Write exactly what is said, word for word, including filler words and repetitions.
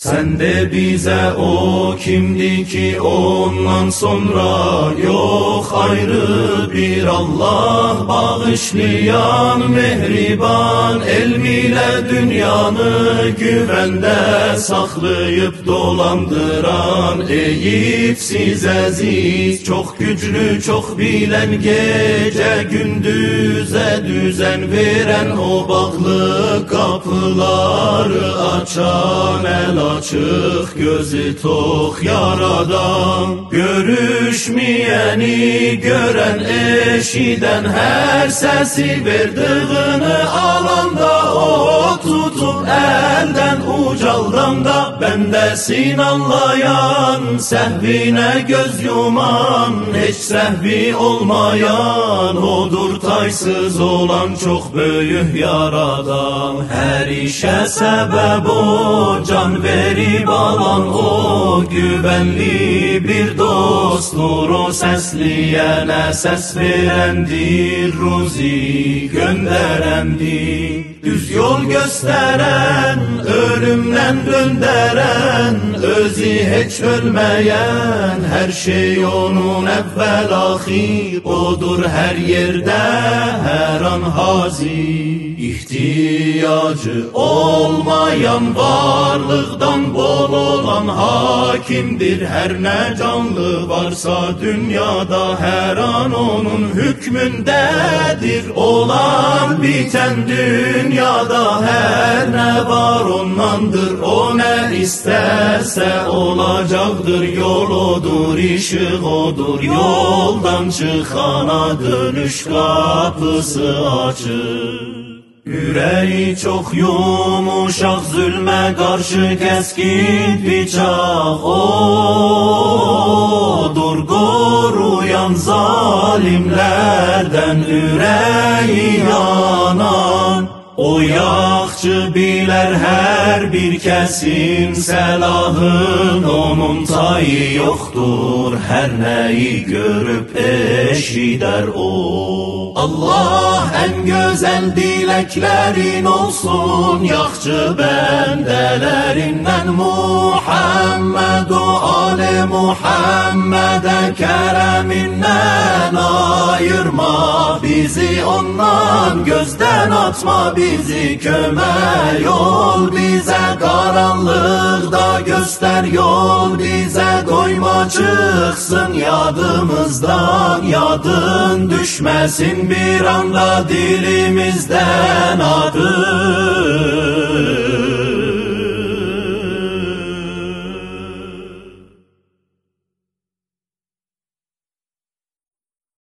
Sen de bize o kimdi ki ondan sonra yok ayrı bir Allah bağışlayan mehriban elmiyle dünyanı güvende saklayıp dolandıran Eyüpsiz aziz çok güçlü çok bilen gece gündüze düzen veren o bağlı kapıları açan el açık gözü tok yaradan görüşmeyeni gören eşiden her sesi verdiğini alanda o tutup elden ucaldan da bendesin anlayan sehvine göz yuman hiç sehvi olmayan odur taysız olan çok büyük yaradan her işe sebep o can verip alan o güvenli bir dosttur o sesleyene ses verendir ruzi gönderendir düz yol gösteren ölümden dönderen özü hiç ölmeyen her şey onun evvel ahir odur her yerde her an hazir ihtiyacı olmayan varlıktan bol olan hakimdir her ne canlı varsa dünyada her an onun hükmündedir olan biten dünyada her ne var ondandır o ne isterse olacaktır yol odur ışık odur yoldan çıkana dönüş kapısı açık yüreği çok yumuşak zulme karşı keskin bıçak odur koruyan zalimlerden yüreği yanan o yakçı biler her bir kesim selahın onun tayı yoktur her neyi görüp eşider o Allah en güzel dileklerin olsun yakçı bendelerinden Muhammed o Ali Muhammed'e kereminden ayırma bizi ondan gözden atma bizi köme yol bize karanlıkta göster yol bize koyma çıksın yadımızdan yadın düşmesin bir anda dilimizden adı